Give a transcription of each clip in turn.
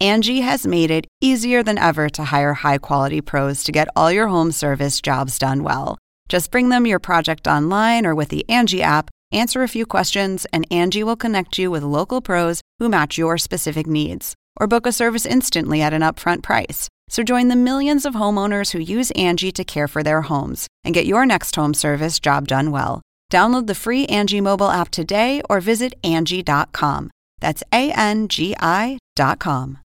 Angie has made it easier than ever to hire high-quality pros to get all your home service jobs done well. Just bring them your project online or with the Angie app, answer a few questions, and Angie will connect you with local pros who match your specific needs. Or book a service instantly at an upfront price. So join the millions of homeowners who use Angie to care for their homes and get your next home service job done well. Download the free Angie mobile app today or visit Angie.com. That's ANGI.com.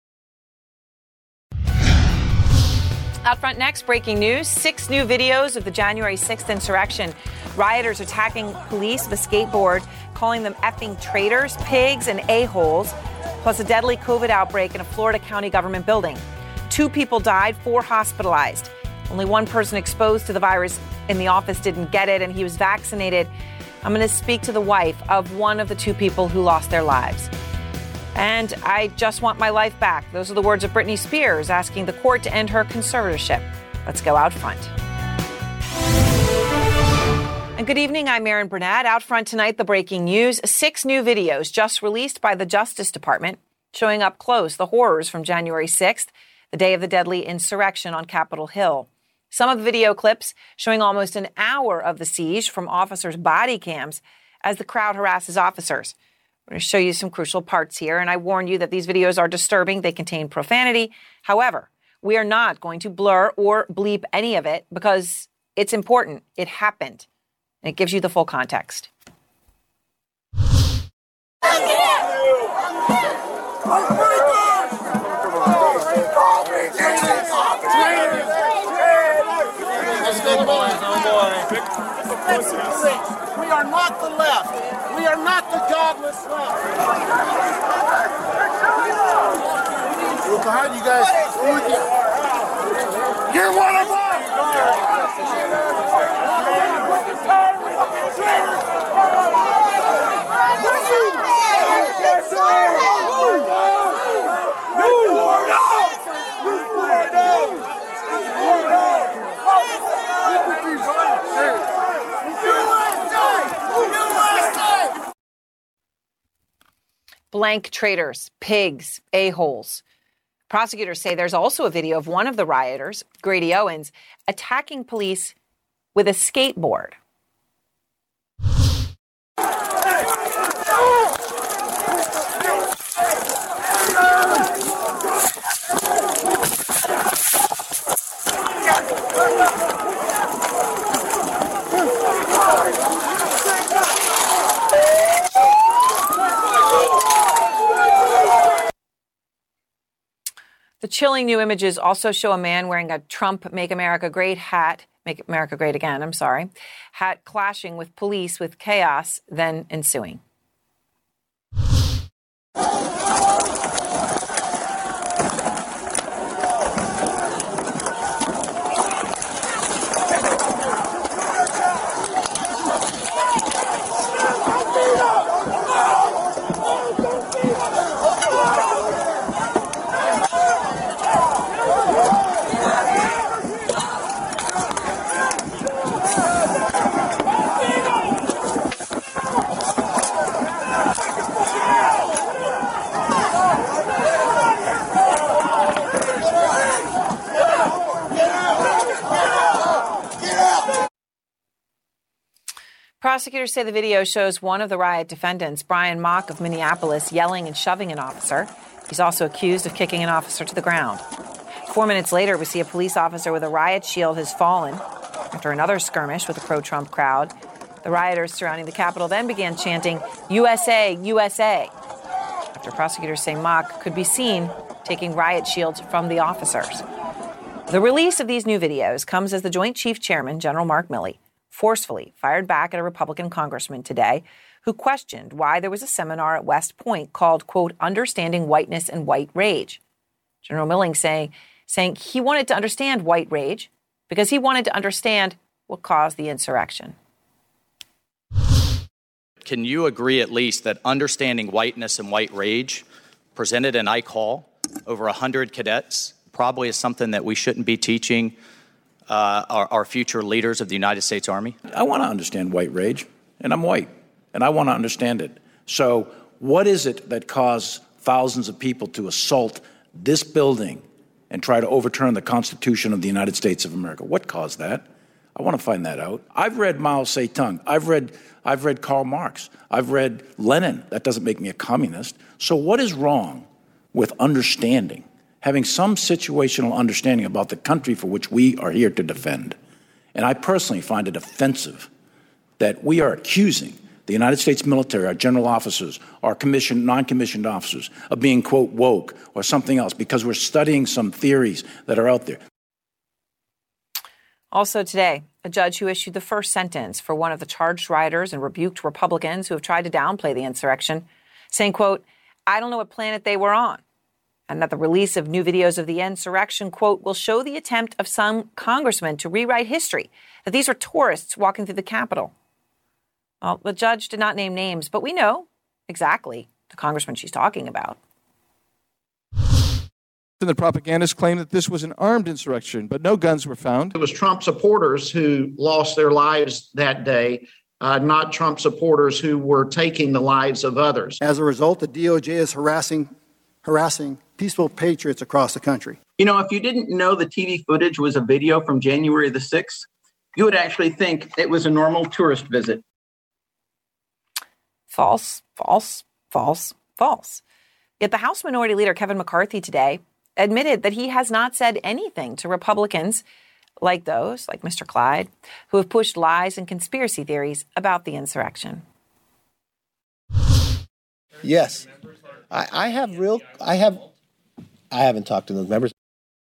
Out front next, breaking news. 6 new videos of the January 6th insurrection. Rioters attacking police with a skateboard, calling them effing traitors, pigs, and a-holes, plus a deadly COVID outbreak in a Florida county government building. 2 people died, 4 hospitalized. Only 1 person exposed to the virus in the office didn't get it, and he was vaccinated. I'm going to speak to the wife of one of the 2 people who lost their lives. And I just want my life back. Those are the words of Britney Spears asking the court to end her conservatorship. Let's go out front. And good evening, I'm Erin Burnett. Out front tonight, the breaking news. 6 new videos just released by the Justice Department showing up close the horrors from January 6th, the day of the deadly insurrection on Capitol Hill. Some of the video clips showing almost an hour of the siege from officers' body cams as the crowd harasses officers. I'm going to show you some crucial parts here, and I warn you that these videos are disturbing. They contain profanity. However, we are not going to blur or bleep any of it because it's important. It happened, and it gives you the full context. We are not the left. We are not the godless left. We're behind you guys. We're with you. You're one of us. Blank traitors, pigs, a-holes. Prosecutors say there's also a video of one of the rioters, Grady Owens, attacking police with a skateboard. The chilling new images also show a man wearing a Trump Make America Great hat, Make America Great Again, hat clashing with police with chaos then ensuing. Prosecutors say the video shows one of the riot defendants, Brian Mock of Minneapolis, yelling and shoving an officer. He's also accused of kicking an officer to the ground. 4 minutes later, we see a police officer with a riot shield has fallen after another skirmish with a pro-Trump crowd. The rioters surrounding the Capitol then began chanting, USA, USA, after prosecutors say Mock could be seen taking riot shields from the officers. The release of these new videos comes as the Joint Chief Chairman, General Mark Milley, forcefully fired back at a Republican congressman today who questioned why there was a seminar at West Point called, quote, Understanding Whiteness and White Rage. General Milley saying he wanted to understand white rage because he wanted to understand what caused the insurrection. Can you agree at least that understanding whiteness and white rage presented in Ike Hall over 100 cadets probably is something that we shouldn't be teaching our future leaders of the United States Army? I want to understand white rage, and I'm white, and I want to understand it. So what is it that caused thousands of people to assault this building and try to overturn the Constitution of the United States of America. What caused that? I want to find that out. I've read Mao Zedong. I've read Karl Marx. I've read Lenin. That doesn't make me a communist. So what is wrong with understanding, having some situational understanding about the country for which we are here to defend? And I personally find it offensive that we are accusing the United States military, our general officers, our commissioned, non-commissioned officers, of being, quote, woke or something else because we're studying some theories that are out there. Also today, a judge who issued the first sentence for one of the charged rioters and rebuked Republicans who have tried to downplay the insurrection, saying, quote, I don't know what planet they were on, and that the release of new videos of the insurrection, quote, will show the attempt of some congressmen to rewrite history, that these were tourists walking through the Capitol. Well, the judge did not name names, but we know exactly the congressman she's talking about. The propagandists claimed that this was an armed insurrection, but no guns were found. It was Trump supporters who lost their lives that day, not Trump supporters who were taking the lives of others. As a result, the DOJ is harassing peaceful patriots across the country. You know, if you didn't know the TV footage was a video from January the 6th, you would actually think it was a normal tourist visit. False, false, false, false. Yet the House Minority Leader Kevin McCarthy today admitted that he has not said anything to Republicans like those, like Mr. Clyde, who have pushed lies and conspiracy theories about the insurrection. Yes, I haven't talked to those members.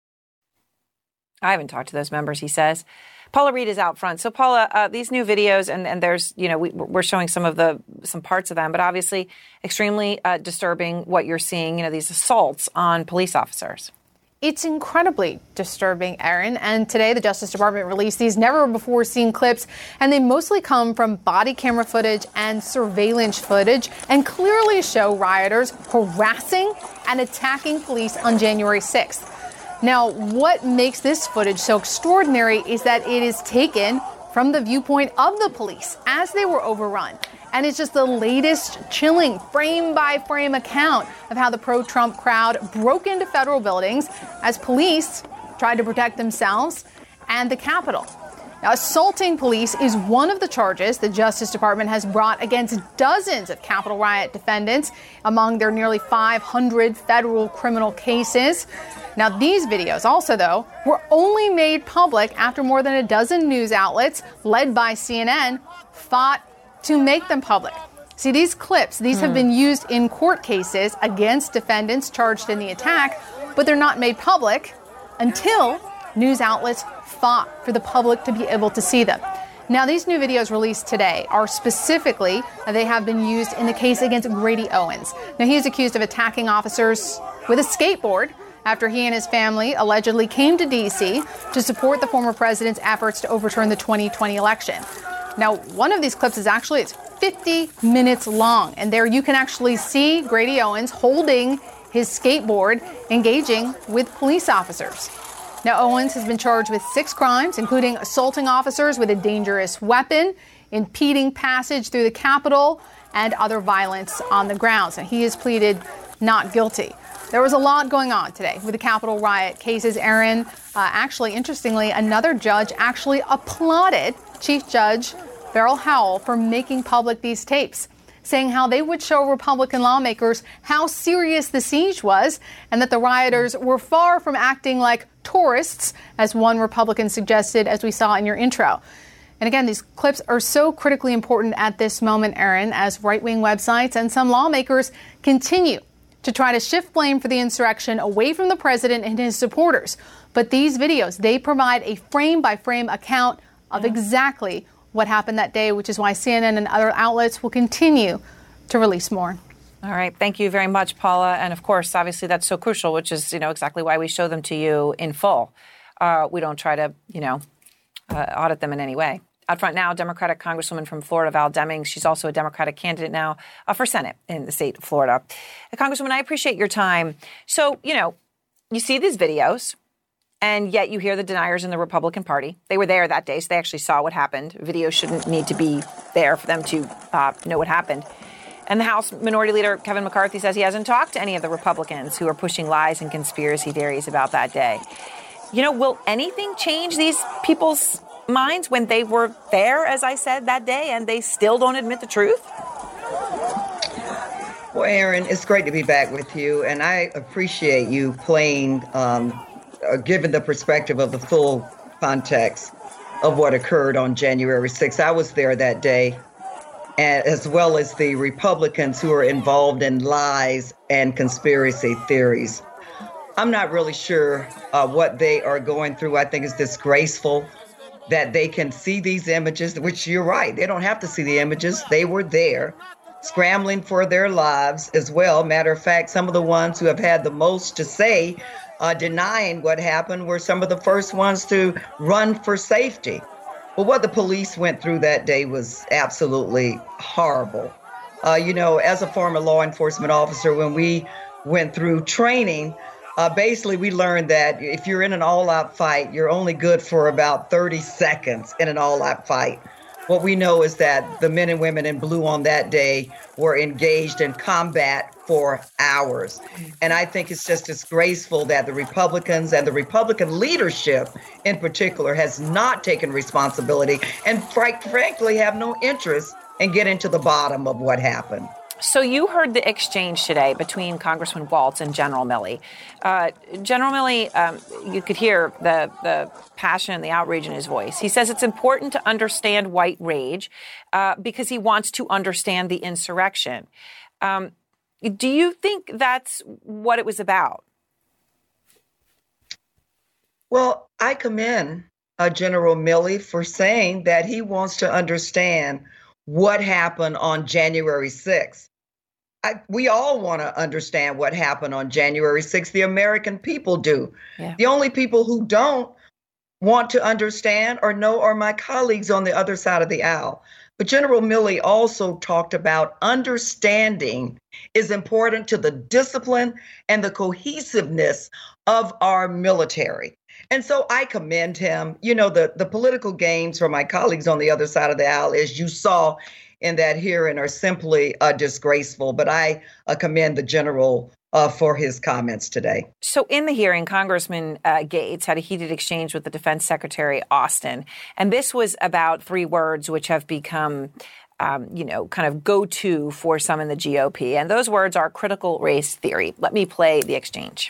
I haven't talked to those members, he says. Paula Reed is out front. So, Paula, these new videos, and there's, you know, we're showing some parts of them, but obviously extremely disturbing what you're seeing, you know, these assaults on police officers. It's incredibly disturbing, Erin. And today, the Justice Department released these never-before-seen clips, and they mostly come from body camera footage and surveillance footage and clearly show rioters harassing and attacking police on January 6th. Now, what makes this footage so extraordinary is that it is taken from the viewpoint of the police as they were overrun. And it's just the latest chilling frame-by-frame account of how the pro-Trump crowd broke into federal buildings as police tried to protect themselves and the Capitol. Now, assaulting police is one of the charges the Justice Department has brought against dozens of Capitol riot defendants among their nearly 500 federal criminal cases. Now, these videos also, though, were only made public after more than a dozen news outlets, led by CNN, fought to make them public. See, these clips, these have been used in court cases against defendants charged in the attack, but they're not made public until news outlets fought for the public to be able to see them. Now, these new videos released today are specifically, they have been used in the case against Grady Owens. Now, he is accused of attacking officers with a skateboard after he and his family allegedly came to D.C. to support the former president's efforts to overturn the 2020 election. Now, one of these clips is actually, it's 50 minutes long, and there you can actually see Grady Owens holding his skateboard, engaging with police officers. Now, Owens has been charged with 6 crimes, including assaulting officers with a dangerous weapon, impeding passage through the Capitol, and other violence on the grounds. And he has pleaded not guilty. There was a lot going on today with the Capitol riot cases, Erin. Actually, interestingly, another judge actually applauded Chief Judge Beryl Howell for making public these tapes, saying how they would show Republican lawmakers how serious the siege was and that the rioters were far from acting like tourists, as one Republican suggested, as we saw in your intro. And again, these clips are so critically important at this moment, Erin, as right-wing websites and some lawmakers continue to try to shift blame for the insurrection away from the president and his supporters. But these videos, they provide a frame-by-frame account of exactly what happened that day, which is why CNN and other outlets will continue to release more. All right. Thank you very much, Paula. And of course, obviously, that's so crucial, which is, exactly why we show them to you in full. We don't try to, audit them in any way. Out front now, Democratic Congresswoman from Florida, Val Demings. She's also a Democratic candidate now for Senate in the state of Florida. Congresswoman, I appreciate your time. So, you see these videos, and yet you hear the deniers in the Republican Party. They were there that day, so they actually saw what happened. Video shouldn't need to be there for them to know what happened. And the House Minority Leader Kevin McCarthy says he hasn't talked to any of the Republicans who are pushing lies and conspiracy theories about that day. Will anything change these people's minds when they were there, as I said, that day, and they still don't admit the truth? Well, Aaron, it's great to be back with you, and I appreciate you playing, given the perspective of the full context of what occurred on January 6th. I was there that day, as well as the Republicans who are involved in lies and conspiracy theories. I'm not really sure what they are going through. I think it's disgraceful that they can see these images, which you're right, they don't have to see the images. They were there scrambling for their lives as well. Matter of fact, some of the ones who have had the most to say denying what happened were some of the first ones to run for safety. But what the police went through that day was absolutely horrible. As a former law enforcement officer, when we went through training, basically we learned that if you're in an all-out fight, you're only good for about 30 seconds in an all-out fight. What we know is that the men and women in blue on that day were engaged in combat for hours. And I think it's just disgraceful that the Republicans and the Republican leadership in particular has not taken responsibility and frankly have no interest in getting to the bottom of what happened. So you heard the exchange today between Congressman Waltz and General Milley. General Milley, you could hear the passion and the outrage in his voice. He says it's important to understand white rage because he wants to understand the insurrection. Do you think that's what it was about? Well, I commend General Milley for saying that he wants to understand what happened on January 6th. We all want to understand what happened on January 6th. The American people do. Yeah. The only people who don't want to understand or know are my colleagues on the other side of the aisle. But General Milley also talked about understanding is important to the discipline and the cohesiveness of our military. And so I commend him. The political games for my colleagues on the other side of the aisle, as you saw in that hearing, are simply disgraceful. But I commend the general for his comments today. So in the hearing, Congressman Gates had a heated exchange with the Defense Secretary Austin. And this was about three words which have become kind of go-to for some in the GOP. And those words are critical race theory. Let me play the exchange.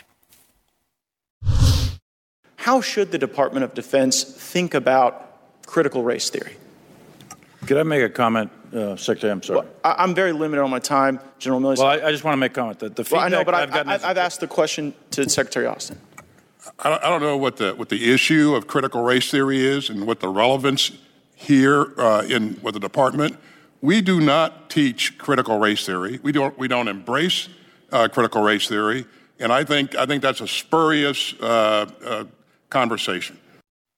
How should the Department of Defense think about critical race theory? Could I make a comment, Secretary? I'm sorry. Well, I'm very limited on my time, General Milley. Well, I just want to make a comment. The feedback I know, but I've asked the question to Secretary Austin. I don't know what the issue of critical race theory is and what the relevance here with the department. We do not teach critical race theory. We don't embrace critical race theory, and I think that's a spurious conversation.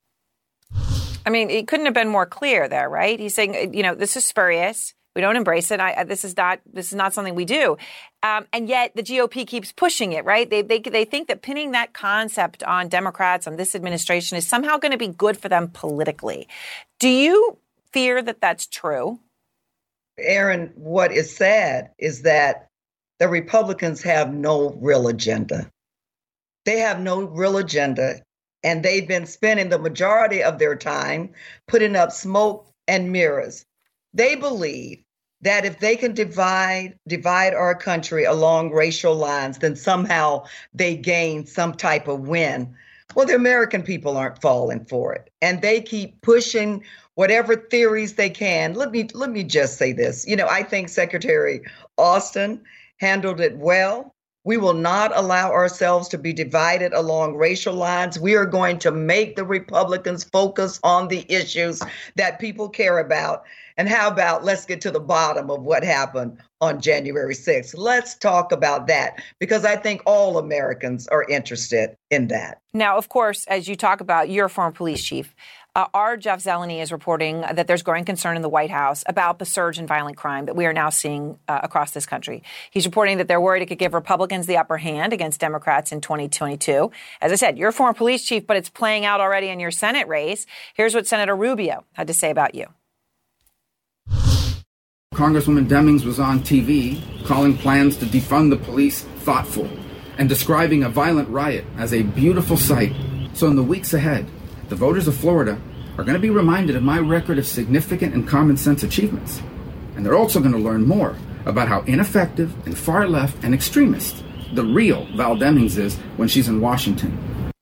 I mean, it couldn't have been more clear there, right? He's saying, this is spurious. We don't embrace it. This is not something we do. And yet the GOP keeps pushing it, right? They think that pinning that concept on Democrats, on this administration, is somehow going to be good for them politically. Do you fear that that's true? Aaron, what is sad is that the Republicans have no real agenda. They have no real agenda. And they've been spending the majority of their time putting up smoke and mirrors. They believe that if they can divide our country along racial lines, then somehow they gain some type of win. Well, the American people aren't falling for it. And they keep pushing whatever theories they can. Let me just say this. I think Secretary Austin handled it well. We will not allow ourselves to be divided along racial lines. We are going to make the Republicans focus on the issues that people care about. And how about let's get to the bottom of what happened on January 6th. Let's talk about that, because I think all Americans are interested in that. Now, of course, as you talk about, you're a former police chief. Our Jeff Zeleny is reporting that there's growing concern in the White House about the surge in violent crime that we are now seeing across this country. He's reporting that they're worried it could give Republicans the upper hand against Democrats in 2022. As I said, you're a former police chief, but it's playing out already in your Senate race. Here's what Senator Rubio had to say about you. Congresswoman Demings was on TV calling plans to defund the police thoughtful and describing a violent riot as a beautiful sight. So in the weeks ahead, the voters of Florida are going to be reminded of my record of significant and common sense achievements. And they're also going to learn more about how ineffective and far left and extremist the real Val Demings is when she's in Washington.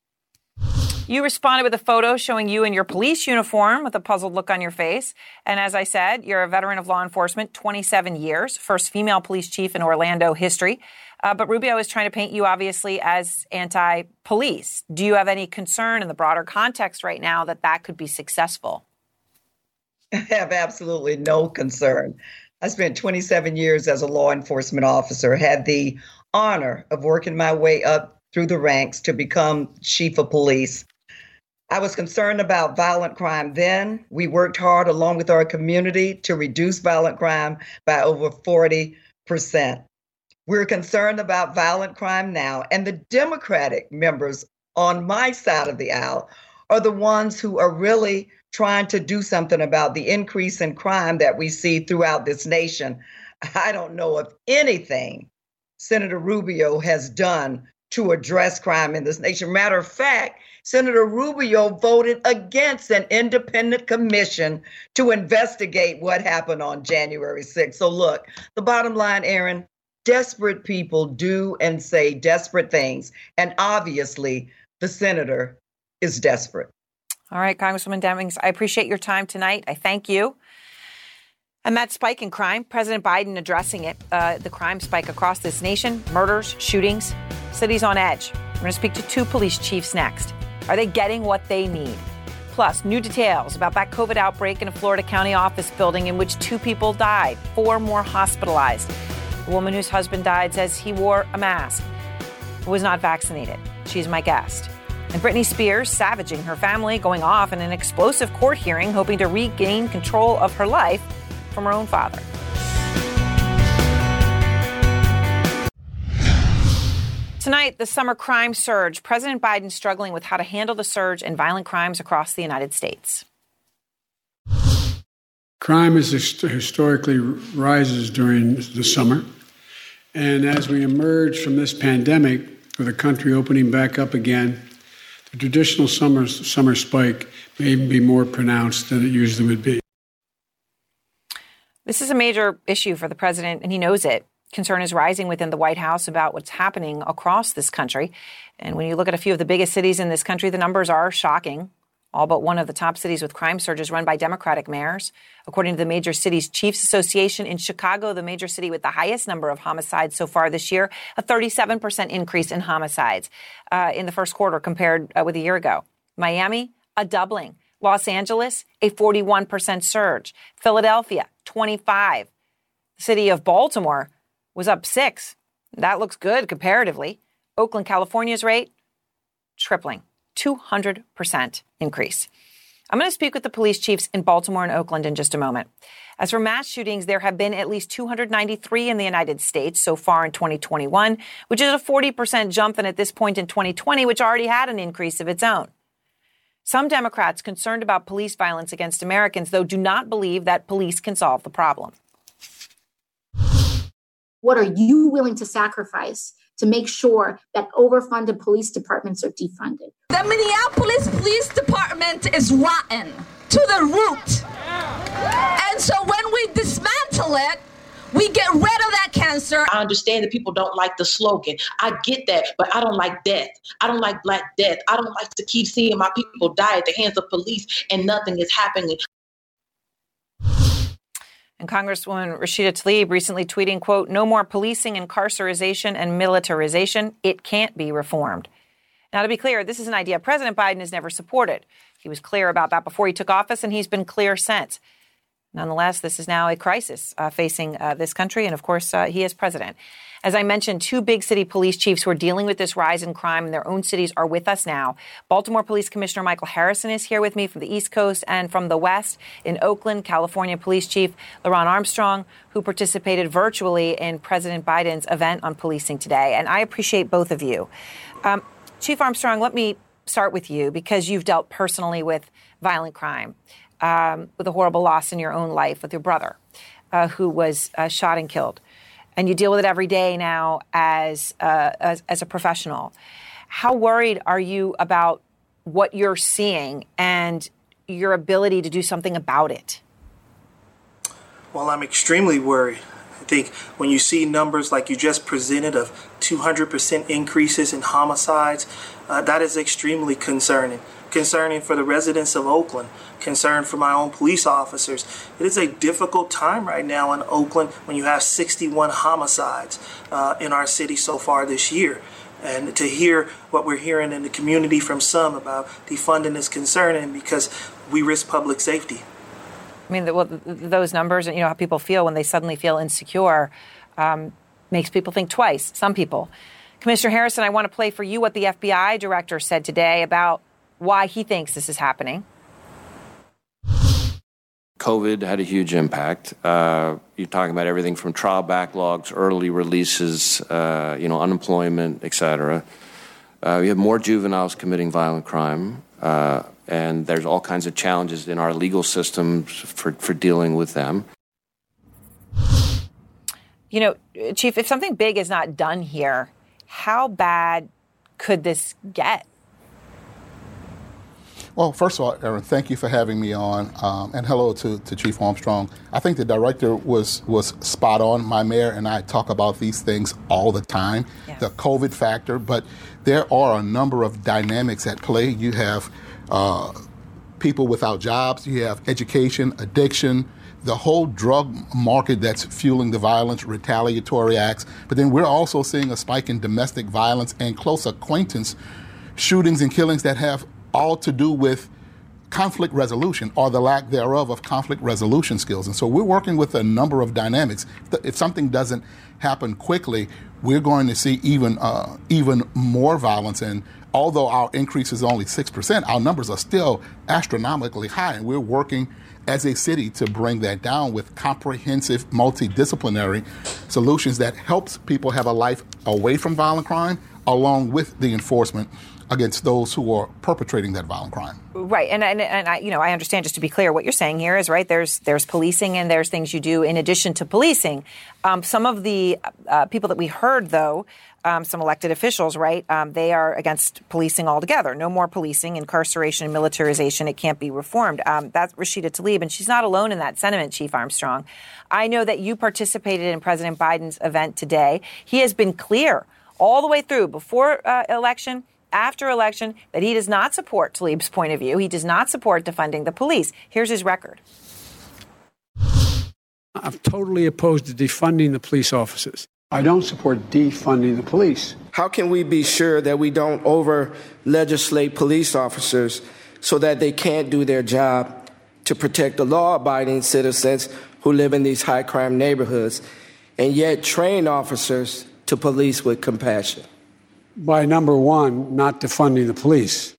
You responded with a photo showing you in your police uniform with a puzzled look on your face. And as I said, you're a veteran of law enforcement, 27 years, first female police chief in Orlando history. But Rubio is trying to paint you, obviously, as anti-police. Do you have any concern in the broader context right now that that could be successful? I have absolutely no concern. I spent 27 years as a law enforcement officer, had the honor of working my way up through the ranks to become chief of police. I was concerned about violent crime then. We worked hard along with our community to reduce violent crime by over 40%. We're concerned about violent crime now. And the Democratic members on my side of the aisle are the ones who are really trying to do something about the increase in crime that we see throughout this nation. I don't know of anything Senator Rubio has done to address crime in this nation. Matter of fact, Senator Rubio voted against an independent commission to investigate what happened on January 6th. So look, the bottom line, Aaron, desperate people do and say desperate things. And obviously, the senator is desperate. All right, Congresswoman Demings, I appreciate your time tonight. I thank you. And that spike in crime, President Biden addressing it, the crime spike across this nation, murders, shootings, cities on edge. We're going to speak to two police chiefs next. Are they getting what they need? Plus, new details about that COVID outbreak in a Florida County office building in which 2 people died, 4 more hospitalized. The woman whose husband died says he wore a mask, was not vaccinated. She's my guest. And Britney Spears savaging her family, going off in an explosive court hearing, hoping to regain control of her life from her own father. Tonight, the summer crime surge. President Biden struggling with how to handle the surge in violent crimes across the United States. Crime historically rises during the summer. And as we emerge from this pandemic, with the country opening back up again, the traditional summer spike may even be more pronounced than it usually would be. This is a major issue for the president, and he knows it. Concern is rising within the White House about what's happening across this country. And when you look at a few of the biggest cities in this country, the numbers are shocking. All but one of the top cities with crime surges run by Democratic mayors. According to the Major Cities Chiefs Association, in Chicago, the major city with the highest number of homicides so far this year, a 37% increase in homicides in the first quarter compared with a year ago. Miami, a doubling. Los Angeles, a 41% surge. Philadelphia, 25. The city of Baltimore was up 6. That looks good comparatively. Oakland, California's rate, tripling, 200% increase. I'm going to speak with the police chiefs in Baltimore and Oakland in just a moment. As for mass shootings, there have been at least 293 in the United States so far in 2021, which is a 40% jump than at this point in 2020, which already had an increase of its own. Some Democrats concerned about police violence against Americans, though, do not believe that police can solve the problem. What are you willing to sacrifice to make sure that overfunded police departments are defunded? The Minneapolis Police Department is rotten to the root. And so when we dismantle it, we get rid of that cancer. I understand that people don't like the slogan. I get that, but I don't like death. I don't like Black death. I don't like to keep seeing my people die at the hands of police and nothing is happening. And Congresswoman Rashida Tlaib recently tweeting, quote, "No more policing, incarceration, and militarization. It can't be reformed." Now, to be clear, this is an idea President Biden has never supported. He was clear about that before he took office, and he's been clear since. Nonetheless, this is now a crisis facing this country, and of course, he is president. As I mentioned, 2 big city police chiefs who are dealing with this rise in crime in their own cities are with us now. Baltimore Police Commissioner Michael Harrison is here with me from the East Coast, and from the West in Oakland, California Police Chief LaRon Armstrong, who participated virtually in President Biden's event on policing today. And I appreciate both of you. Chief Armstrong, let me start with you because you've dealt personally with violent crime, with a horrible loss in your own life with your brother. who was shot and killed. And you deal with it every day now as a professional. How worried are you about what you're seeing and your ability to do something about it? Well, I'm extremely worried. I think when you see numbers like you just presented of 200% increases in homicides, that is extremely concerning. Concerning for the residents of Oakland, concern for my own police officers. It is a difficult time right now in Oakland when you have 61 homicides in our city so far this year. And to hear what we're hearing in the community from some about defunding is concerning because we risk public safety. I mean, those numbers and how people feel when they suddenly feel insecure makes people think twice, some people. Commissioner Harrison, I want to play for you what the FBI director said today about why he thinks this is happening. COVID had a huge impact. You're talking about everything from trial backlogs, early releases, unemployment, et cetera. We have more juveniles committing violent crime, and there's all kinds of challenges in our legal systems for dealing with them. Chief, if something big is not done here, how bad could this get? Well, first of all, Erin, thank you for having me on, and hello to Chief Armstrong. I think the director was spot on. My mayor and I talk about these things all the time, the COVID factor, but there are a number of dynamics at play. You have people without jobs, you have education, addiction, the whole drug market that's fueling the violence, retaliatory acts, but then we're also seeing a spike in domestic violence and close acquaintance shootings and killings that have all to do with conflict resolution or the lack thereof of conflict resolution skills. And so we're working with a number of dynamics. If something doesn't happen quickly, we're going to see even more violence. And although our increase is only 6%, our numbers are still astronomically high. And we're working as a city to bring that down with comprehensive, multidisciplinary solutions that helps people have a life away from violent crime, along with the enforcement against those who are perpetrating that violent crime. Right, and I understand. Just to be clear, what you're saying here is right. There's policing and there's things you do in addition to policing. Some of the people that we heard, though, some elected officials, right? They are against policing altogether. No more policing, incarceration, and militarization. It can't be reformed. That's Rashida Tlaib, and she's not alone in that sentiment, Chief Armstrong. I know that you participated in President Biden's event today. He has been clear all the way through, before election, after election, that he does not support Tlaib's point of view. He does not support defunding the police. Here's his record. I'm totally opposed to defunding the police officers. I don't support defunding the police. How can we be sure that we don't over-legislate police officers so that they can't do their job to protect the law-abiding citizens who live in these high-crime neighborhoods, and yet train officers to police with compassion? By number one, not defunding the police.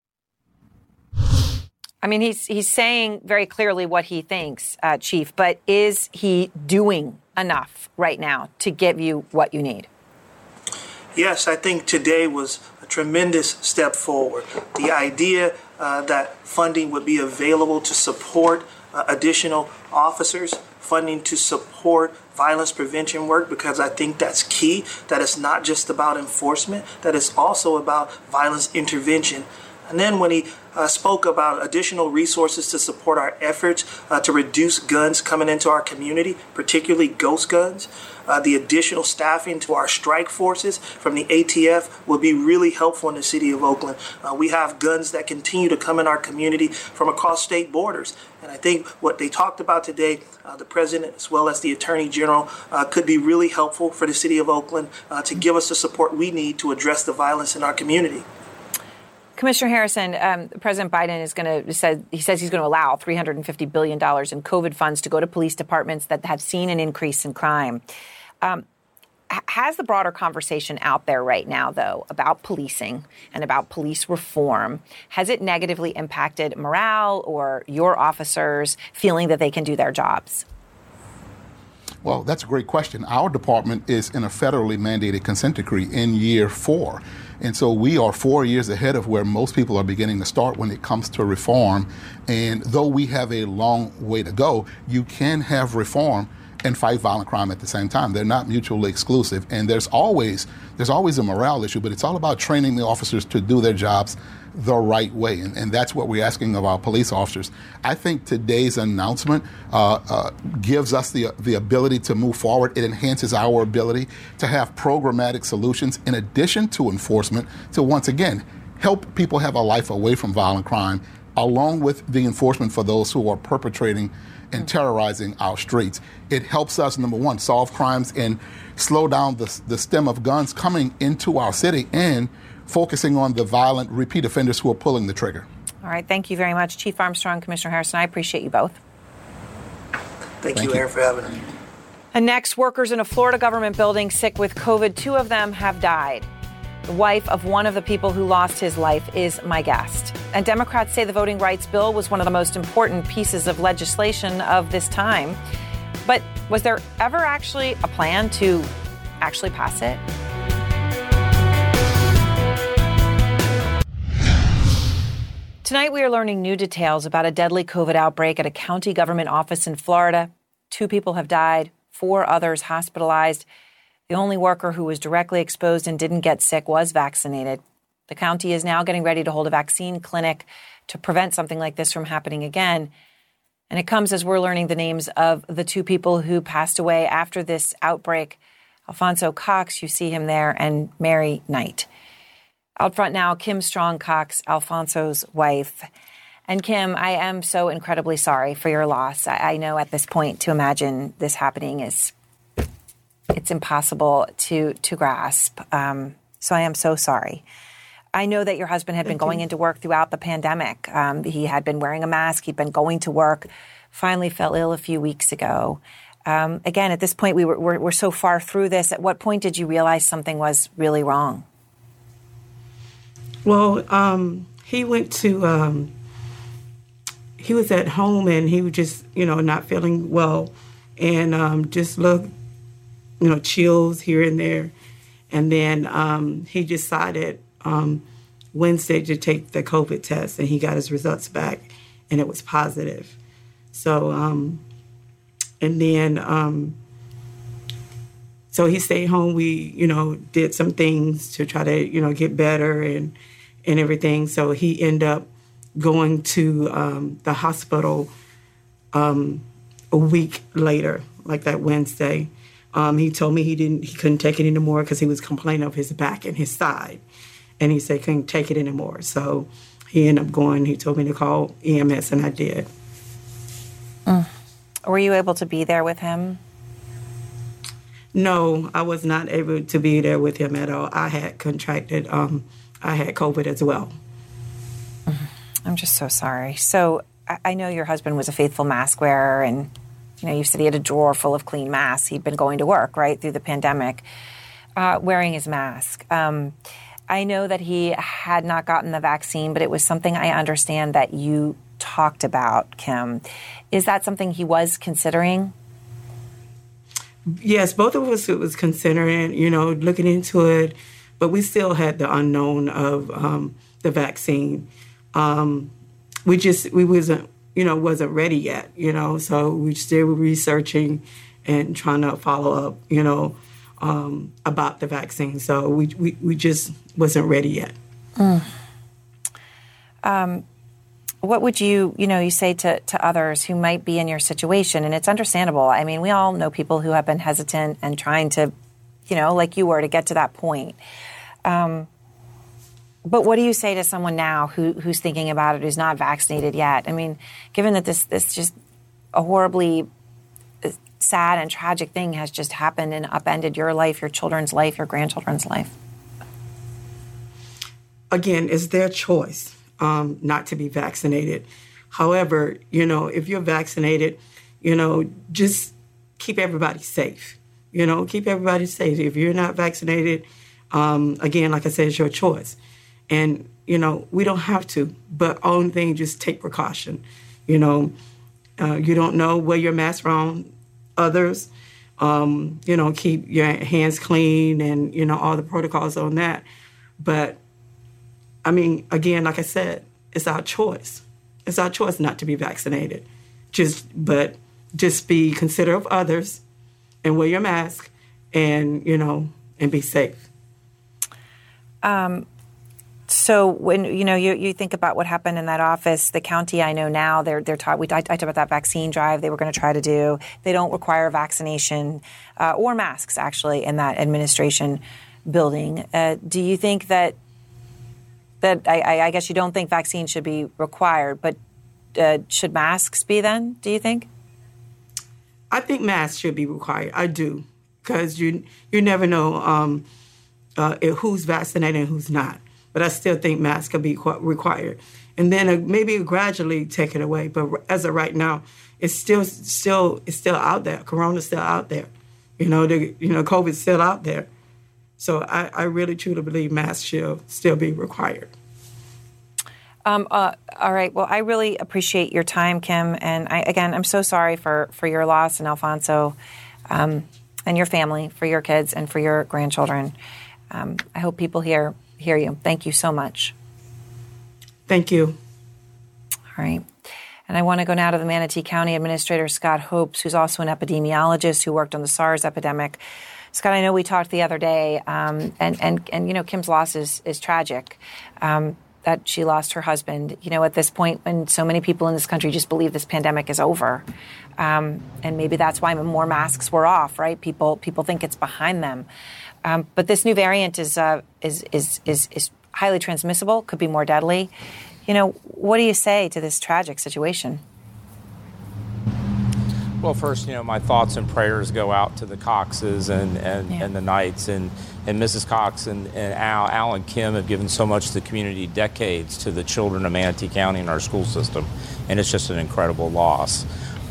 I mean, he's saying very clearly what he thinks, Chief, but is he doing enough right now to give you what you need? Yes, I think today was a tremendous step forward. The idea that funding would be available to support additional officers, funding to support violence prevention work, because I think that's key, that it's not just about enforcement, that it's also about violence intervention. And then when he spoke about additional resources to support our efforts to reduce guns coming into our community, particularly ghost guns, the additional staffing to our strike forces from the ATF will be really helpful in the city of Oakland. We have guns that continue to come in our community from across state borders. And I think what they talked about today, the president as well as the attorney general, could be really helpful for the city of Oakland to give us the support we need to address the violence in our community. Commissioner Harrison, President Biden says he's going to allow $350 billion in COVID funds to go to police departments that have seen an increase in crime. Has the broader conversation out there right now, though, about policing and about police reform, has it negatively impacted morale or your officers feeling that they can do their jobs? Well, that's a great question. Our department is in a federally mandated consent decree in year 4. And so we are 4 years ahead of where most people are beginning to start when it comes to reform. And though we have a long way to go, you can have reform and fight violent crime at the same time. They're not mutually exclusive. And there's always a morale issue, but it's all about training the officers to do their jobs the right way. And that's what we're asking of our police officers. I think today's announcement gives us the ability to move forward. It enhances our ability to have programmatic solutions in addition to enforcement to, once again, help people have a life away from violent crime, along with the enforcement for those who are perpetrating and terrorizing our streets. It helps us, number one, solve crimes and slow down the stem of guns coming into our city and focusing on the violent repeat offenders who are pulling the trigger. All right. Thank you very much, Chief Armstrong, Commissioner Harrison. I appreciate you both. Thank you, Aaron, for having me. And next, workers in a Florida government building sick with COVID. 2 of them have died. The wife of one of the people who lost his life is my guest. And Democrats say the voting rights bill was one of the most important pieces of legislation of this time. But was there ever actually a plan to actually pass it? Tonight, we are learning new details about a deadly COVID outbreak at a county government office in Florida. 2 people have died, 4 others hospitalized. The only worker who was directly exposed and didn't get sick was vaccinated. The county is now getting ready to hold a vaccine clinic to prevent something like this from happening again. And it comes as we're learning the names of the 2 people who passed away after this outbreak. Alfonso Cox, you see him there, and Mary Knight. Out front now, Kim Strong Cox, Alfonso's wife. And Kim, I am so incredibly sorry for your loss. I know at this point to imagine this happening it's impossible to grasp. So I am so sorry. I know that your husband had been going into work throughout the pandemic. He had been wearing a mask. He'd been going to work, finally fell ill a few weeks ago. Again, at this point, we're so far through this. At what point did you realize something was really wrong? Well, he went to, he was at home and he was just, not feeling well and just looked, chills here and there. And then he decided Wednesday to take the COVID test and he got his results back and it was positive. So, and then, so he stayed home. We, did some things to try to, get better and everything. So he ended up going to the hospital a week later, like that Wednesday. He told me he couldn't take it anymore because he was complaining of his back and his side. And he said he couldn't take it anymore. So he ended up going. He told me to call EMS, and I did. Were you able to be there with him? No, I was not able to be there with him at all. I had contracted, I had COVID as well. I'm just so sorry. So I know your husband was a faithful mask wearer and, you said he had a drawer full of clean masks. He'd been going to work, right, through the pandemic, wearing his mask. I know that he had not gotten the vaccine, but it was something I understand that you talked about, Kim. Is that something he was considering? Yes, both of us was considering, looking into it, but we still had the unknown of the vaccine. We wasn't ready yet, so we still were researching and trying to follow up, about the vaccine. So we just wasn't ready yet. What would you say to others who might be in your situation? And it's understandable. I mean, we all know people who have been hesitant and trying to, like you were, to get to that point. But what do you say to someone now who's thinking about it, who's not vaccinated yet? I mean, given that this just a horribly sad and tragic thing has just happened and upended your life, your children's life, your grandchildren's life. Again, it's their choice not to be vaccinated. However, if you're vaccinated, just keep everybody safe. Keep everybody safe. If you're not vaccinated, again, like I said, it's your choice. And, we don't have to, but only thing, just take precaution. You don't know where your mask from others. Keep your hands clean and, all the protocols on that. But, I mean, again, like I said, it's our choice. It's our choice not to be vaccinated. Just be considerate of others and wear your mask and, and be safe. So when, you think about what happened in that office, the county, I know now, I talked about that vaccine drive they were going to try to do. They don't require vaccination or masks, actually, in that administration building. Do you think that I guess you don't think vaccines should be required, but should masks be then, do you think? I think masks should be required. I do, because you never know who's vaccinated and who's not. But I still think masks could be required, and then maybe gradually take it away. But as of right now, it's still out there. Corona's still out there. COVID's still out there. So I really truly believe masks should still be required. All right. Well, I really appreciate your time, Kim. And I'm so sorry for your loss and Alfonso and your family, for your kids and for your grandchildren. I hope people hear you. Thank you so much. Thank you. All right. And I want to go now to the Manatee County Administrator, Scott Hopes, who's also an epidemiologist who worked on the SARS epidemic. Scott, I know we talked the other day, and Kim's loss is tragic, that she lost her husband, at this point when so many people in this country just believe this pandemic is over. And maybe that's why more masks were off, right? People think it's behind them. But this new variant is highly transmissible, could be more deadly. What do you say to this tragic situation? Well, first, my thoughts and prayers go out to the Coxes and the Knights and Mrs. Cox and Al and Kim have given so much to the community, decades, to the children of Manatee County and our school system, and it's just an incredible loss.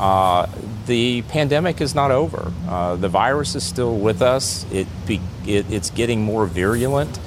The pandemic is not over. The virus is still with us. It's getting more virulent,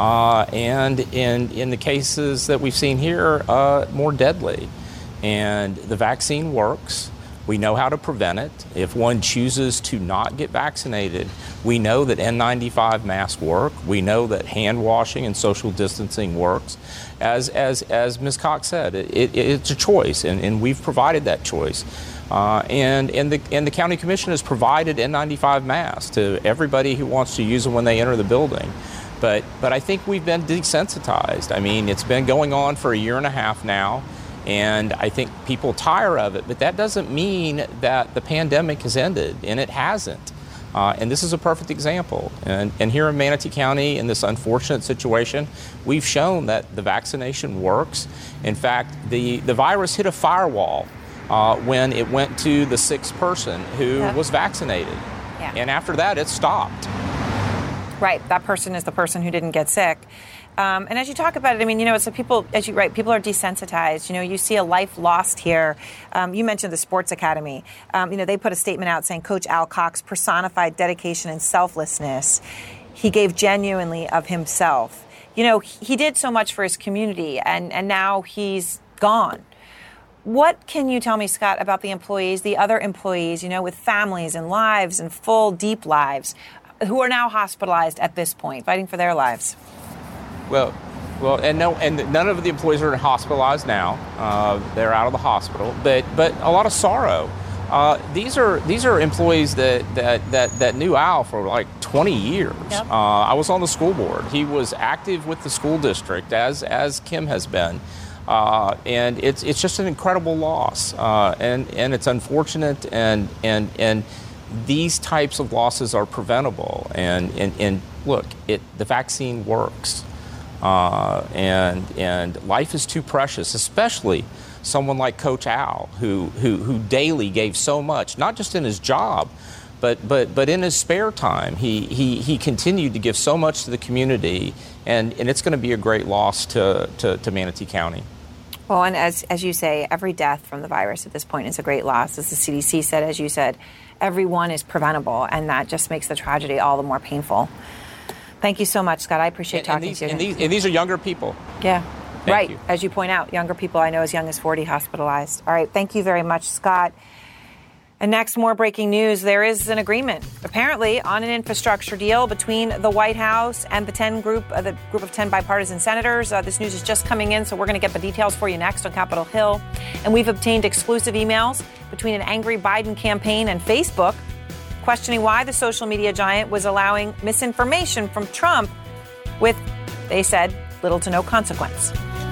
and in the cases that we've seen here, more deadly. And the vaccine works. We know how to prevent it. If one chooses to not get vaccinated, we know that N95 masks work. We know that hand washing and social distancing works. As Ms. Cox said, it's a choice, and we've provided that choice. And the county commission has provided N95 masks to everybody who wants to use them when they enter the building. But I think we've been desensitized. I mean, it's been going on for a year and a half now. And I think people tire of it, but that doesn't mean that the pandemic has ended, and it hasn't. And this is a perfect example. And here in Manatee County, in this unfortunate situation, we've shown that the vaccination works. In fact, the virus hit a firewall when it went to the sixth person who was vaccinated. Yeah. And after that, it stopped. Right. That person is the person who didn't get sick. And as you talk about it, so people, people are desensitized. You see a life lost here. You mentioned the Sports Academy. They put a statement out saying Coach Al Cox personified dedication and selflessness. He gave genuinely of himself. He did so much for his community, and now he's gone. What can you tell me, Scott, about the employees, the other employees, with families and lives and full, deep lives, who are now hospitalized at this point, fighting for their lives? Well, and none of the employees are hospitalized now. They're out of the hospital, but a lot of sorrow. These are employees that knew Al for like 20 years. Yep. I was on the school board. He was active with the school district as Kim has been, and it's just an incredible loss. And it's unfortunate, and these types of losses are preventable. And look, the vaccine works. And life is too precious, especially someone like Coach Al, who daily gave so much, not just in his job, but in his spare time. He continued to give so much to the community, and it's going to be a great loss to Manatee County. Well, and as you say, every death from the virus at this point is a great loss. As the CDC said, as you said, every one is preventable, and that just makes the tragedy all the more painful. Thank you so much, Scott. I appreciate talking to you. And these are younger people. Yeah, Thank you. As you point out, younger people I know as young as 40 hospitalized. All right, thank you very much, Scott. And next, more breaking news. There is an agreement, apparently, on an infrastructure deal between the White House and the group of 10 bipartisan senators. This news is just coming in, so we're going to get the details for you next on Capitol Hill. And we've obtained exclusive emails between an angry Biden campaign and Facebook questioning why the social media giant was allowing misinformation from Trump with, they said, little to no consequence.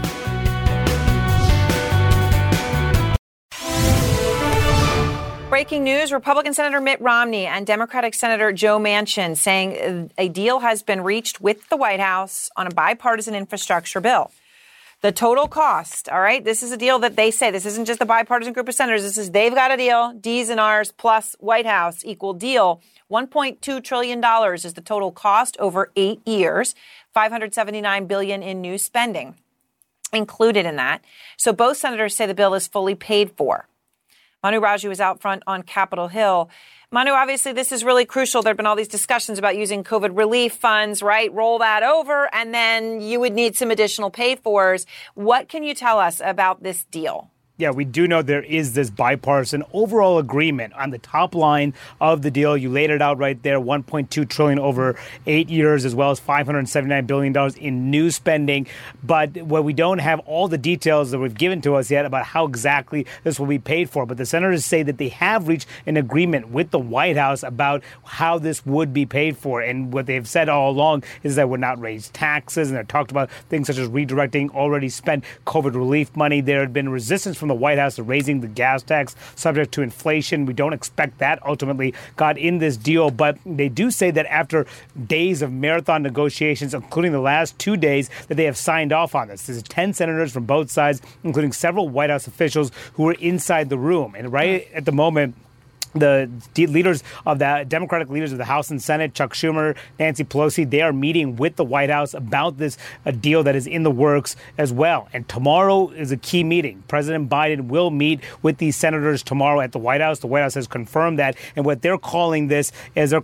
Breaking news, Republican Senator Mitt Romney and Democratic Senator Joe Manchin saying a deal has been reached with the White House on a bipartisan infrastructure bill. The total cost, all right, this is a deal that they say, this isn't just a bipartisan group of senators, this is they've got a deal, D's and R's plus White House equal deal. $1.2 trillion is the total cost over 8 years, $579 billion in new spending included in that. So both senators say the bill is fully paid for. Manu Raju is out front on Capitol Hill. Manu, obviously, this is really crucial. There have been all these discussions about using COVID relief funds, right? Roll that over, and then you would need some additional pay-fors. What can you tell us about this deal? Yeah, we do know there is this bipartisan overall agreement on the top line of the deal. You laid it out right there, $1.2 trillion over 8 years, as well as $579 billion in new spending. But what we don't have all the details that we've given to us yet about how exactly this will be paid for. But the senators say that they have reached an agreement with the White House about how this would be paid for. And what they've said all along is that would not raise taxes. And they've talked about things such as redirecting already spent COVID relief money. There had been resistance from the White House to raising the gas tax subject to inflation. We don't expect that ultimately got in this deal, but they do say that after days of marathon negotiations, including the last 2 days, that they have signed off on this. There's 10 senators from both sides, including several White House officials who were inside the room. And right at the moment, the leaders of the Democratic leaders of the House and Senate, Chuck Schumer, Nancy Pelosi, they are meeting with the White House about this deal that is in the works as well. And tomorrow is a key meeting. President Biden will meet with these senators tomorrow at the White House. The White House has confirmed that. And what they're calling this is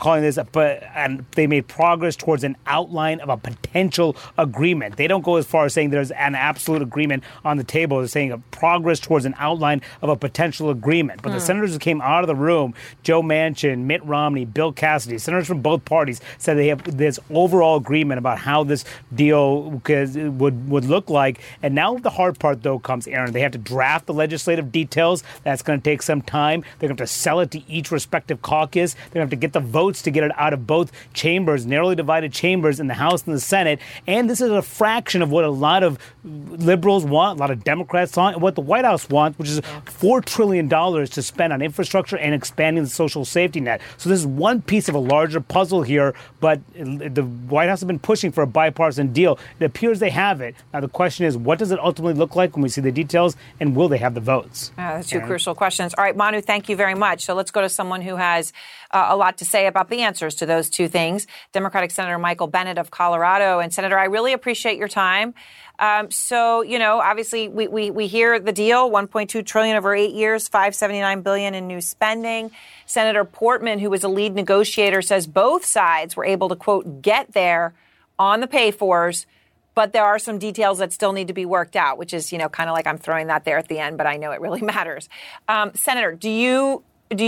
and they made progress towards an outline of a potential agreement. They don't go as far as saying there's an absolute agreement on the table. They're saying a progress towards an outline of a potential agreement. But the senators who came out of the room, Joe Manchin, Mitt Romney, Bill Cassidy, senators from both parties, said they have this overall agreement about how this deal would look like. And now the hard part, though, comes, Aaron. They have to draft the legislative details. That's going to take some time. They're going to have to sell it to each respective caucus. They're going to have to get the votes to get it out of both chambers, narrowly divided chambers in the House and the Senate. And this is a fraction of what a lot of liberals want, a lot of Democrats want, and what the White House wants, which is $4 trillion to spend on infrastructure and expanding the social safety net. So this is one piece of a larger puzzle here, but the White House has been pushing for a bipartisan deal. It appears they have it. Now, the question is, what does it ultimately look like when we see the details, and will they have the votes? That's two crucial questions. All right, Manu, thank you very much. So let's go to someone who has a lot to say about the answers to those two things. Democratic Senator Michael Bennet of Colorado. And Senator, I really appreciate your time. So, obviously we hear the deal, $1.2 trillion over 8 years, $579 billion in new spending. Senator Portman, who was a lead negotiator, says both sides were able to, quote, get there on the pay-fors, but there are some details that still need to be worked out, which is, kind of like I'm throwing that there at the end, but I know it really matters. Senator, does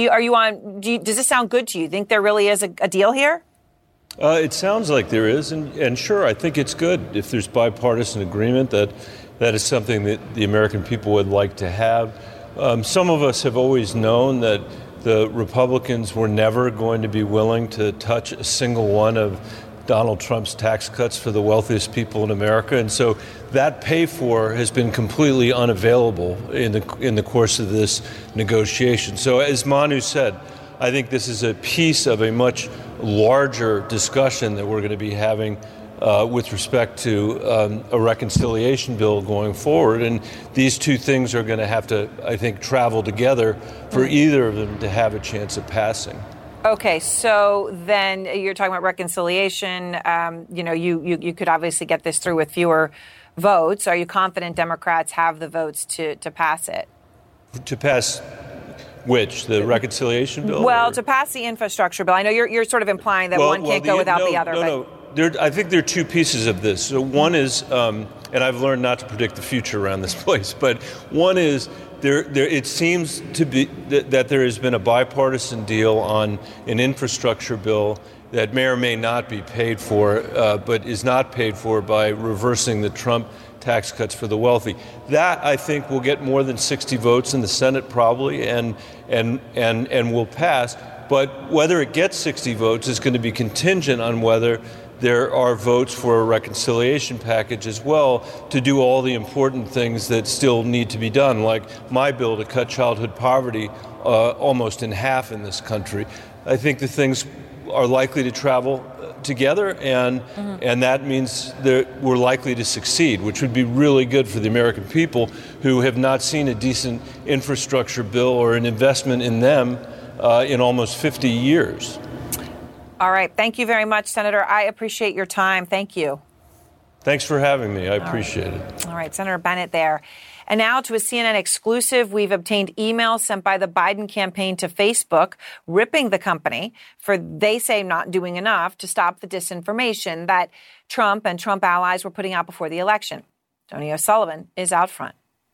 this sound good to you? Think there really is a deal here? It sounds like there is, and sure, I think it's good if there's bipartisan agreement that is something that the American people would like to have. Some of us have always known that the Republicans were never going to be willing to touch a single one of Donald Trump's tax cuts for the wealthiest people in America, and so that pay-for has been completely unavailable in the course of this negotiation. So, as Manu said, I think this is a piece of a much larger discussion that we're going to be having with respect to a reconciliation bill going forward. And these two things are going to have to, I think, travel together for either of them to have a chance of passing. Okay, so then you're talking about reconciliation. You could obviously get this through with fewer votes. Are you confident Democrats have the votes to pass it? To pass which? The reconciliation bill? Well, to pass the infrastructure bill. I know you're sort of implying that one can't go without the other. No. I think there are two pieces of this. So one is, and I've learned not to predict the future around this place, but one is it seems to be that there has been a bipartisan deal on an infrastructure bill that may or may not be paid for, but is not paid for by reversing the Trump tax cuts for the wealthy. That, I think, will get more than 60 votes in the Senate probably and will pass. But whether it gets 60 votes is going to be contingent on whether there are votes for a reconciliation package as well to do all the important things that still need to be done, like my bill to cut childhood poverty almost in half in this country. I think the things are likely to travel together, and that means that we're likely to succeed, which would be really good for the American people who have not seen a decent infrastructure bill or an investment in them in almost 50 years. All right. Thank you very much, Senator. I appreciate your time. Thank you. Thanks for having me. I appreciate it. All right. Senator Bennett there. And now to a CNN exclusive. We've obtained emails sent by the Biden campaign to Facebook, ripping the company for, they say, not doing enough to stop the disinformation that Trump and Trump allies were putting out before the election. Tony O'Sullivan is out front.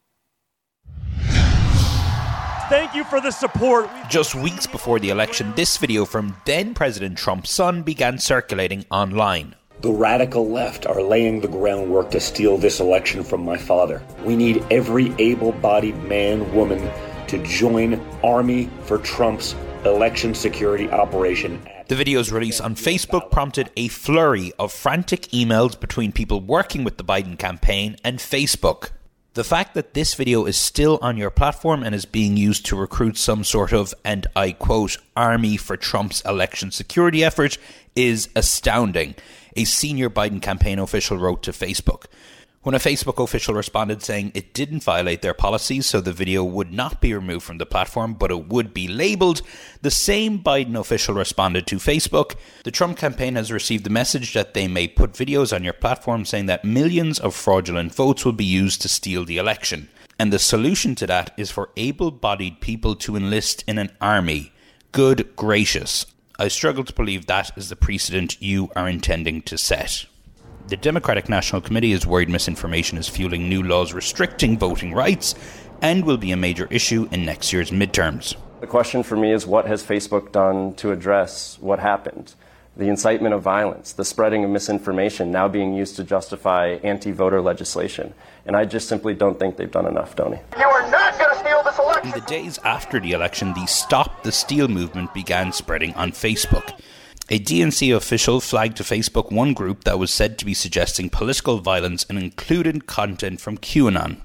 Thank you for the support. Just weeks before the election, this video from then President Trump's son began circulating online. The radical left are laying the groundwork to steal this election from my father. We need every able-bodied man, woman to join Army for Trump's election security operation. The video's release on Facebook prompted a flurry of frantic emails between people working with the Biden campaign and Facebook. The fact that this video is still on your platform and is being used to recruit some sort of, and I quote, army for Trump's election security effort is astounding, a senior Biden campaign official wrote to Facebook. When a Facebook official responded saying it didn't violate their policies, so the video would not be removed from the platform, but it would be labelled, the same Biden official responded to Facebook, the Trump campaign has received the message that they may put videos on your platform saying that millions of fraudulent votes will be used to steal the election. And the solution to that is for able-bodied people to enlist in an army. Good gracious. I struggle to believe that is the precedent you are intending to set. The Democratic National Committee is worried misinformation is fueling new laws restricting voting rights and will be a major issue in next year's midterms. The question for me is, what has Facebook done to address what happened? The incitement of violence, the spreading of misinformation now being used to justify anti-voter legislation. And I just simply don't think they've done enough, Tony. You are not going to steal this election! In the days after the election, the Stop the Steal movement began spreading on Facebook. A DNC official flagged to Facebook one group that was said to be suggesting political violence and included content from QAnon.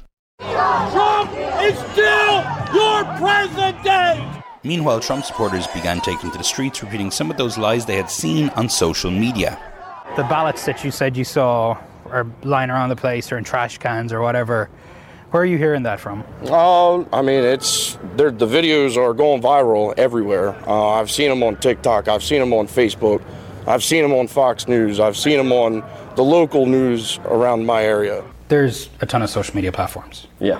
Trump is still your president! Meanwhile, Trump supporters began taking to the streets, repeating some of those lies they had seen on social media. The ballots that you said you saw are lying around the place or in trash cans or whatever. Where are you hearing that from? I mean, the videos are going viral everywhere. I've seen them on TikTok. I've seen them on Facebook. I've seen them on Fox News. I've seen them on the local news around my area. There's a ton of social media platforms. Yeah.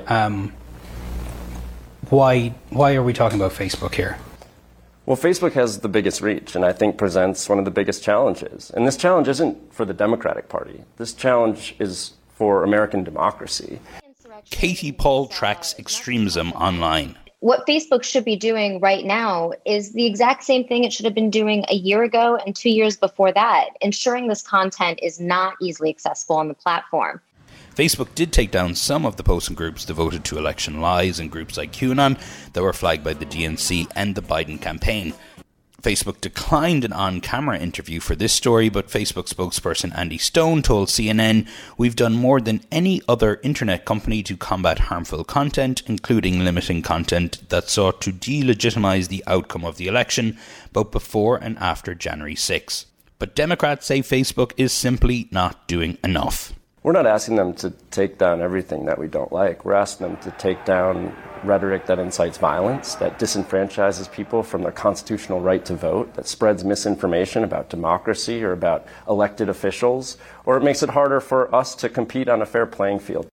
Why are we talking about Facebook here? Well, Facebook has the biggest reach and I think presents one of the biggest challenges. And this challenge isn't for the Democratic Party. This challenge is for American democracy. Katie Paul tracks extremism online. What Facebook should be doing right now is the exact same thing it should have been doing a year ago and 2 years before that, ensuring this content is not easily accessible on the platform. Facebook did take down some of the posts and groups devoted to election lies and groups like QAnon that were flagged by the DNC and the Biden campaign. Facebook declined an on-camera interview for this story, but Facebook spokesperson Andy Stone told CNN, "We've done more than any other internet company to combat harmful content, including limiting content that sought to delegitimize the outcome of the election, both before and after January 6. But Democrats say Facebook is simply not doing enough. We're not asking them to take down everything that we don't like. We're asking them to take down rhetoric that incites violence, that disenfranchises people from their constitutional right to vote, that spreads misinformation about democracy or about elected officials, or it makes it harder for us to compete on a fair playing field."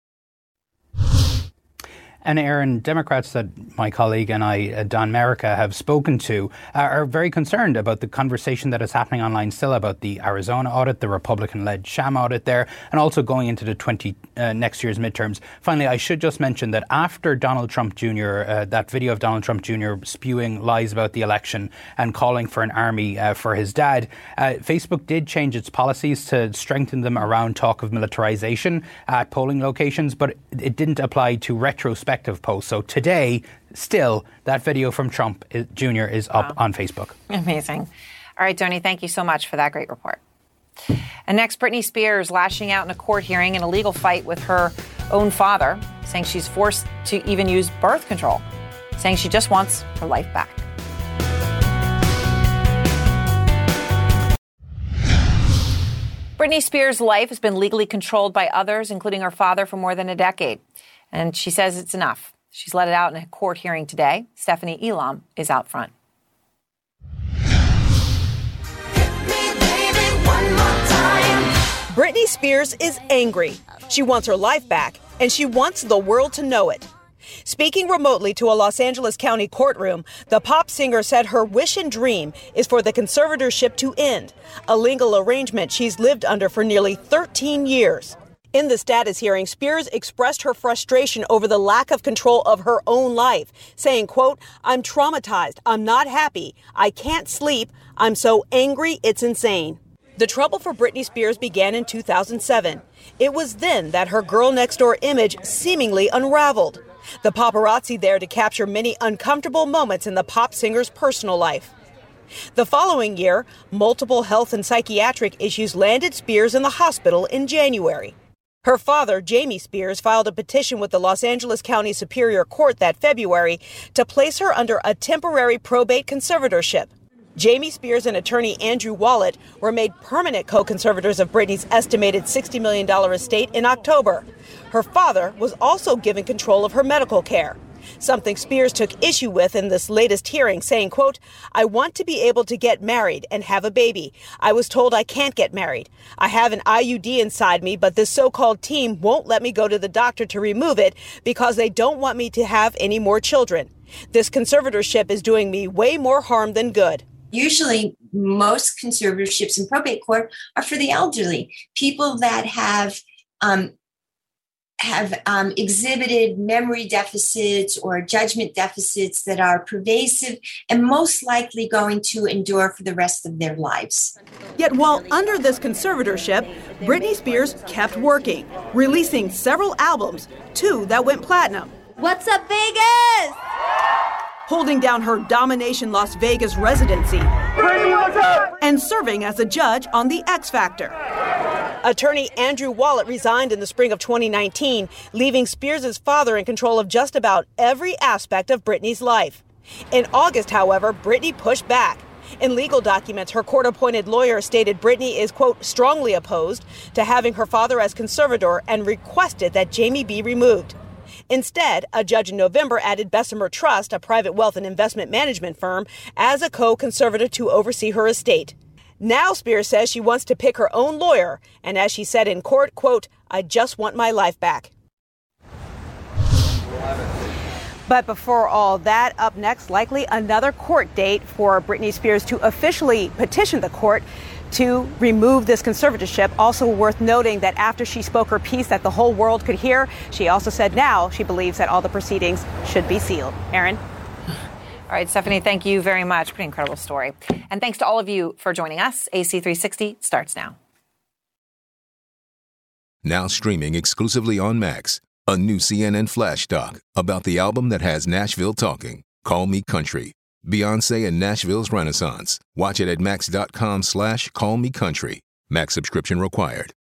And Aaron, Democrats that my colleague and I, Don Merica, have spoken to are very concerned about the conversation that is happening online still about the Arizona audit, the Republican-led sham audit there, and also going into the next year's midterms. Finally, I should just mention that after Donald Trump Jr., that video of Donald Trump Jr. spewing lies about the election and calling for an army for his dad, Facebook did change its policies to strengthen them around talk of militarization at polling locations, but it didn't apply to retrospective perspective post. So today, still, that video from Trump Jr. is up on Facebook. Amazing. All right, Tony, thank you so much for that great report. And next, Britney Spears lashing out in a court hearing in a legal fight with her own father, saying she's forced to even use birth control, saying she just wants her life back. Britney Spears' life has been legally controlled by others, including her father, for more than a decade. And she says it's enough. She's let it out in a court hearing today. Stephanie Elam is out front. Britney Spears is angry. She wants her life back, and she wants the world to know it. Speaking remotely to a Los Angeles County courtroom, the pop singer said her wish and dream is for the conservatorship to end, a legal arrangement she's lived under for nearly 13 years. In the status hearing, Spears expressed her frustration over the lack of control of her own life, saying, quote, "I'm traumatized. I'm not happy. I can't sleep. I'm so angry, it's insane." The trouble for Britney Spears began in 2007. It was then that her girl next door image seemingly unraveled. The paparazzi there to capture many uncomfortable moments in the pop singer's personal life. The following year, multiple health and psychiatric issues landed Spears in the hospital in January. Her father, Jamie Spears, filed a petition with the Los Angeles County Superior Court that February to place her under a temporary probate conservatorship. Jamie Spears and attorney Andrew Wallet were made permanent co-conservators of Britney's estimated $60 million estate in October. Her father was also given control of her medical care, something Spears took issue with in this latest hearing, saying, quote, "I want to be able to get married and have a baby. I was told I can't get married. I have an IUD inside me, but this so-called team won't let me go to the doctor to remove it because they don't want me to have any more children. This conservatorship is doing me way more harm than good." Usually, most conservatorships in probate court are for the elderly, people that have exhibited memory deficits or judgment deficits that are pervasive and most likely going to endure for the rest of their lives. Yet while under this conservatorship, Britney Spears kept working, releasing several albums, 2 that went platinum. What's up, Vegas? Holding down her Domination Las Vegas residency, and serving as a judge on The X Factor. Attorney Andrew Wallet resigned in the spring of 2019, leaving Spears' father in control of just about every aspect of Britney's life. In August, however, Britney pushed back. In legal documents, her court-appointed lawyer stated Britney is, quote, strongly opposed to having her father as conservator and requested that Jamie be removed. Instead, a judge in November added Bessemer Trust, a private wealth and investment management firm, as a co-conservator to oversee her estate. Now Spears says she wants to pick her own lawyer, and as she said in court, quote, "I just want my life back." But before all that, up next, likely another court date for Britney Spears to officially petition the court to remove this conservatorship. Also worth noting that after she spoke her piece that the whole world could hear, she also said now she believes that all the proceedings should be sealed. Aaron? All right, Stephanie, thank you very much. Pretty incredible story. And thanks to all of you for joining us. AC360 starts now. Now streaming exclusively on Max, a new CNN flash doc about the album that has Nashville talking, Call Me Country. Beyonce and Nashville's Renaissance. Watch it at max.com/callmecountry. Max subscription required.